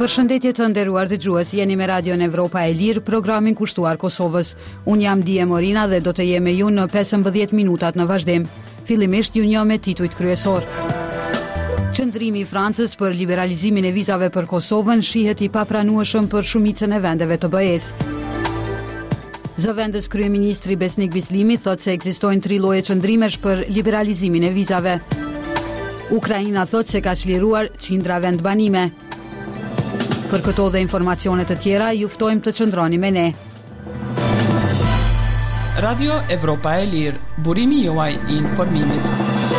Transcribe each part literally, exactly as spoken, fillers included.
Përshëndetje të nderuar dëgjues, jeni me Radion Evropa e Lirë, programin kushtuar Kosovës. Unë jam Dije Morina dhe do të jem me ju në pesëmbëdhjetë minutat në vazhdim. Fillimisht ju njoh me titujt kryesor. Qëndrimi i Francës për liberalizimin e vizave për Kosovën shihet i papranueshëm për shumicën e vendeve të B E-s. Zëvendës kryeministri Besnik Bislimi thotë se ekzistojnë tri lloje qëndrimesh për liberalizimin e vizave. Ukraina thotë se ka çliruar qindra vendbanime. Për këto dhe informacione të tjera, ju ftojmë të qëndroni me ne. Radio Evropa e Lirë, burimi juaj i informimit.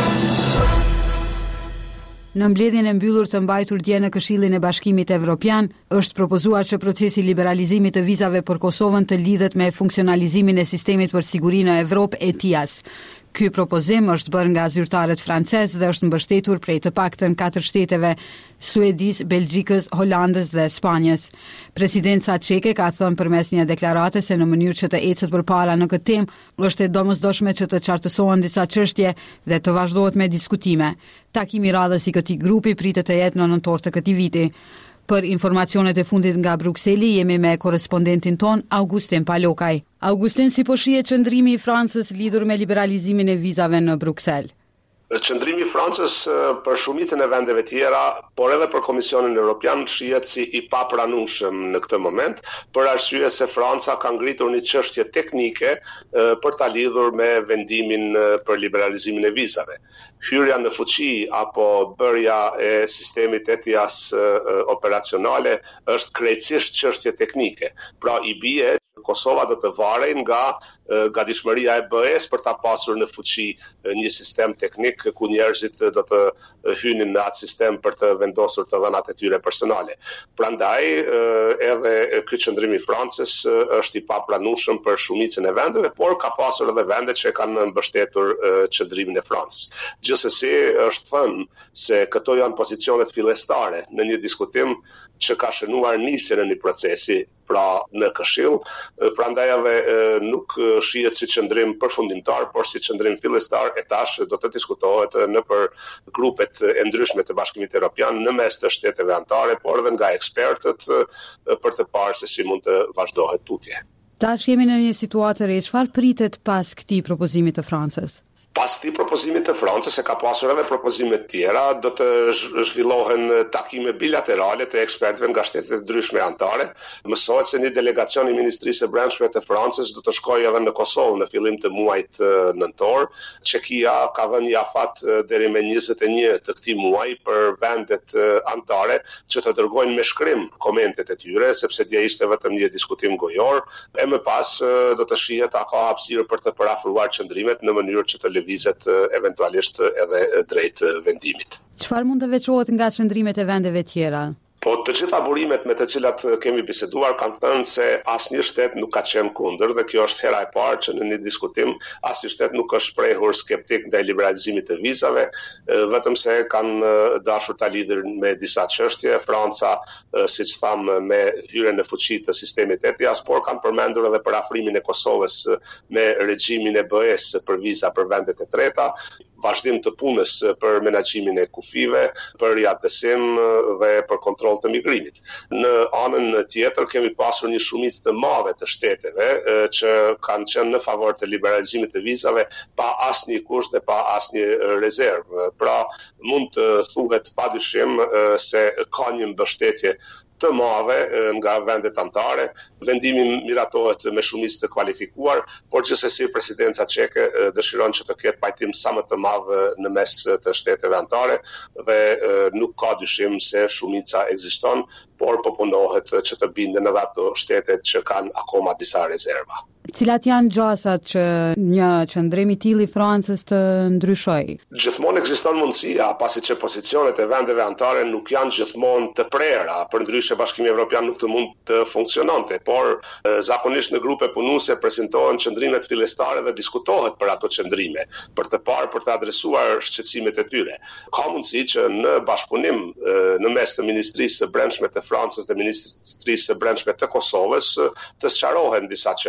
Në mbledhjen e mbyllur të mbajtur dje në Këshillin e Bashkimit Evropian, është propozuar që procesi i liberalizimit të vizave për Kosovën të lidhet me funksionalizimin e sistemit për siguri në Evropë E T I A S. Ky propozim është bërë nga zyrtarët francezë dhe është mbështetur prej të paktën katër shteteve: Suedis, Belgjikës, Holandës dhe Spanjës. Presidenca çeke ka thënë përmes një deklarate se në mënyrë që të ecet përpara në këtë temë është e domosdoshme që të qartësohen disa çështje dhe të vazhdohet me diskutime. Takimi i radhës i këtij grupi pritet të jetë në nëntor të këtij viti. Për informacionet e fundit nga Brukseli, jemi me korespondentin ton, Augustin Palokaj. Augustin, si po shihet qëndrimi i Francës lidhur me liberalizimin e vizave në Bruksel? Qëndrimi i Francës për shumicën e vendeve tjera, por edhe për Komisionin Evropian, shihet si i papranueshëm në këtë moment, për arsye se Franca ka ngritur një çështje teknike për ta lidhur me vendimin për liberalizimin e vizave. Hyrja në fuqi apo bërja e sistemit E T I A S operacionale është krejtësisht çështje teknike. Pra i bie Kosova do të varej nga gatishmëria e B E-s për ta pasur në fuqi një sistem teknik ku njerëzit do të hynin në atë sistem për të vendosur të dhënat e tyre personale. Prandaj edhe ky qëndrim i Francës është i papranueshëm për shumicën e vendeve, por ka pasur edhe vende që kanë mbështetur qëndrimin e Francës. Gjithsesi është thënë se këto janë pozicionet fillestare në një diskutim që ka shënuar nisjen e një procesi pra në Këshill, prandaj edhe nuk shihet si qëndrim përfundimtar, por si qëndrim fillestar e tash do të diskutohet në për grupet e ndryshme të Bashkimit Evropian në mes të shteteve anëtare, por edhe nga ekspertët për të parë se si mund të vazhdohet tutje. Tash jemi në një situatë re, çfarë pritet pas këtij propozimi të Francës? Pas këtij propozimit të Francës, e ka pasur edhe propozime të tjera, do të zhvillohen takime bilaterale të ekspertëve nga shtetet e ndryshme anëtare. Mësohet se një delegacion i Ministrisë së Brendshme të Francës do të shkojë edhe në Kosovë në fillim të muajit nëntor. Çekia ka dhënë një afat deri me njëzet e një të këtij muaji për vendet anëtare që të dërgojnë me shkrim komentet e tyre, sepse dje ishte vetëm një diskutim gojor. E më pas do të shihet a ka hapësirë për të parafruar qëndrimet në mënyrë që të vizet eventualisht edhe drejt vendimit. Çfarë mund të veçohet nga qëndrimet e vendeve tjera? Po të gjitha burimet me të cilat kemi biseduar kanë thënë se asnjë shtet nuk ka qenë kundër dhe kjo është hera e parë që në një diskutim asnjë shtet nuk është shprehur skeptik ndaj liberalizimit të vizave, vetëm se kanë dashur ta lidhin me disa çështje. Franca, siç tham, me hyrjen në fuqi të sistemit E T I A S, por kanë përmendur edhe për afrimin e Kosovës me regjimin e B E-s për viza për vendet e treta, vazhdim të punës për menaxhimin e kufive, për riadësim dhe për kontroll të migrimit. Në anën tjetër kemi pasur një shumicë të madhe të shteteve që kanë qenë në favor të liberalizimit të vizave pa asnjë kusht dhe pa asnjë rezervë. Pra mund të thuhet padyshim se ka një mbështetje të madhe nga vendet anëtare. Vendimi miratohet me shumicë të kualifikuar, por gjithsesi presidenca çeke dëshiron që të ketë pajtim sa më të madh në mes të shteteve anëtare dhe nuk ka dyshim se shumica ekziston, por po punohet që të binden edhe ato shtetet që kanë akoma disa rezerva. Cilat janë gjasat që një qëndrim i tillë i Francës të ndryshojë? Gjithmonë ekziston mundësia, pasi që pozicionet e vendeve anëtare nuk janë gjithmonë të prera, përndryshe Bashkimi Evropian nuk të mund të funksiononte, por zakonisht në grupe punuese prezantohen qëndrimet fillestare dhe diskutohet për ato qëndrime, për të parë për të adresuar shqetësimet e tyre. Ka mundësi që në bashkëpunim në mes të Ministrisë së Brendshme të Francës dhe Ministrisë së Brendshme të Kosovës të sqarohen disa çështje. Pas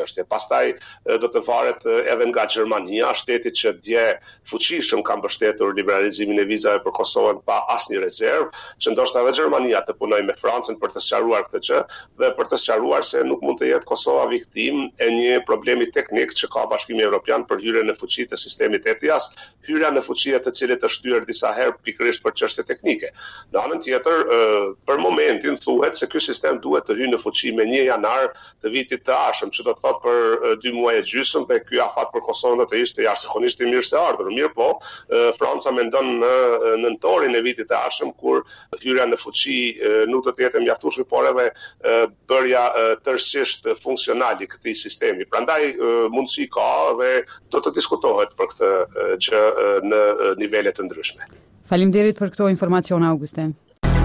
pastaj do të varet edhe nga Gjermania, shteti që dje fuqishëm ka mbështetur liberalizimin e vizave për Kosovën pa asnjë rezervë, që ndoshta edhe Gjermania të punojë me Francën për të sqaruar këtë gjë dhe për të sqaruar se nuk mund të jetë Kosova viktim e një problemi teknik që ka Bashkimi Evropian për hyrjen në fuqi të sistemit E T I A S, hyrja në fuqi e të cilit është shtyrë disa herë pikërisht për çështje teknike. Në anën tjetër, për momentin thuhet se ky sistem duhet të hyjë në fuqi me një janar të vitit të ardhshëm, që do të thotë për dy muaj e gjysmë, dhe ky afat për Kosovën do të ishte jashtëzakonisht i mirë se ardhur. Mirë po, Franca mendon në nëntorin e vitit të ardhshëm kur hyrja në fuqi nuk do të jetë mjaftueshme, por edhe bërja tërësisht funksionale i këtij sistemi. Prandaj mundësi ka dhe do të diskutohet për këtë gjë në nivele të ndryshme. Faleminderit për këto informacione, Augustin.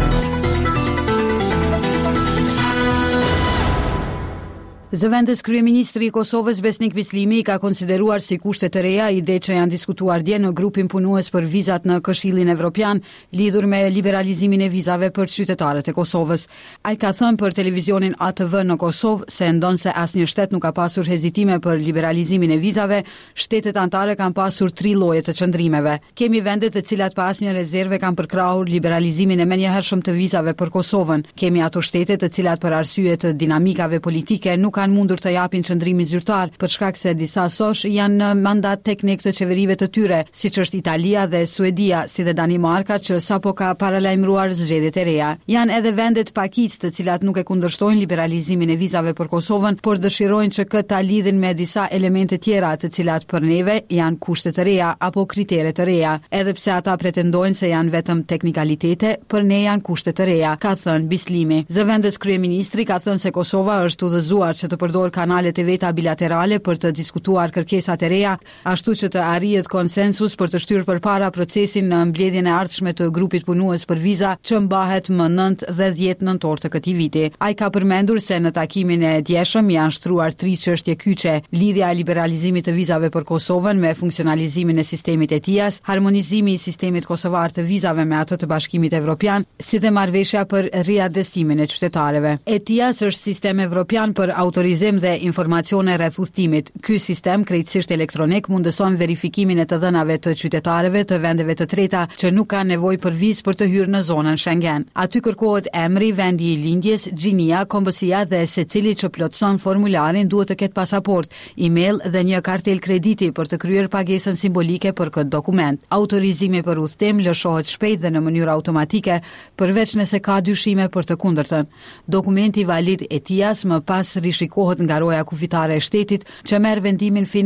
Zëvendës kryeministri i Kosovës Besnik Bislimi ka konsideruar si kushte të reja ide që janë diskutuar dje në grupin punues për vizat në Këshillin Evropian lidhur me liberalizimin e vizave për qytetarët e Kosovës. Ai ka thënë për televizionin A T V në Kosovë se ndonse asnjë shtet nuk ka pasur hezitime për liberalizimin e vizave, shtetet anëtare kanë pasur tri lloje të çndrimeve. Kemi vende të cilat pa asnjë rezerve kanë përkrahur liberalizimin e menjëhershëm të vizave për Kosovën. Kemi ato shtete të cilat për arsye të dinamikave politike nuk kanë mundur të japin qëndrimin zyrtar për shkak se disa sosh janë në mandat teknik të qeverive të tyre, siç është Italia dhe Suedia, si dhe Danimarka që sapo ka paralajmëruar zgjedhjet e reja. Janë edhe vendet pakic të cilat nuk e kundërshtojnë liberalizimin e vizave për Kosovën, por dëshirojnë që këtë ta lidhin me disa elemente tjera të cilat për neve janë kushte të reja apo kritere të reja. Edhe pse ata pretendojnë se janë vetëm teknikalitete, për ne janë kushte të reja, ka thënë Bislimi. Zëvendës kryeministri ka thënë se Kosova është udhëzuar që të përdor kanalet e veta bilaterale për të diskutuar kërkesat e reja, ashtu që të arrihet konsensus për të shtyrë përpara procesin në mbledhjen e ardhshme të grupit punues për viza që mbahet më nëntë dhe dhjetë nëntor të këtij viti. Ai ka përmendur se në takimin e djeshëm janë shtruar tri çështje kyçe: lidhja e liberalizimit të vizave për Kosovën me funksionalizimin e sistemit E T I A S, harmonizimi i sistemit kosovar të vizave me atë të Bashkimit Evropian, si dhe marrëveshja për riadresimin e qytetarëve. E T I A S është sistem evropian për autorizim dhe informacione rreth udhëtimit. Ky sistem krejtësisht elektronik mundëson verifikimin e të dhënave të qytetarëve të vendeve të treta që nuk kanë nevojë për vizë për të hyrë në zonën Schengen. Aty kërkohet emri, vendi i lindjes, gjinia, kombësia dhe secili që plotëson formularin duhet të ketë pasaport, email dhe një kartel krediti për të kryer pagesën simbolike për këtë dokument. Autorizimi për udhëtim lëshohet shpejt dhe në mënyrë automatike, përveç nëse ka dyshime për të kundërtën. Dokumenti valid E T I A S më pas rishikohet nga roja kufitare e shtetit që merr vendimin final